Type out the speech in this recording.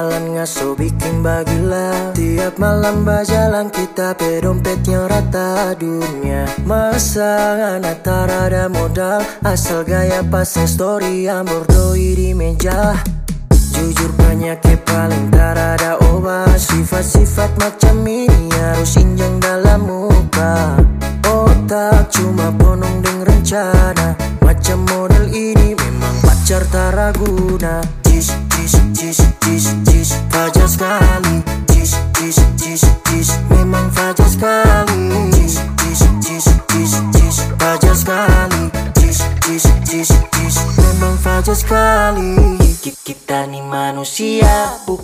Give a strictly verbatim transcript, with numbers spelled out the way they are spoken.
Jalan ngaso bikin bagila. Tiap malam berjalan kita pedompetnya rata dunia. Masa anak tarada modal, asal gaya pasang story yang bordoi di meja. Jujur penyakit paling tarada obat. Sifat-sifat macam ini harus injang dalam muka. Otak cuma ponong deng rencana. Macam model ini memang pacar taraguna. Jis, jis, jis, jis, jis, fajar sekali. Jis, jis, jis, jis, memang fajar sekali. Jis, jis, jis, jis, jis, fajar sekali. Jis, jis, jis, jis, memang fajar sekali. Kita nih manusia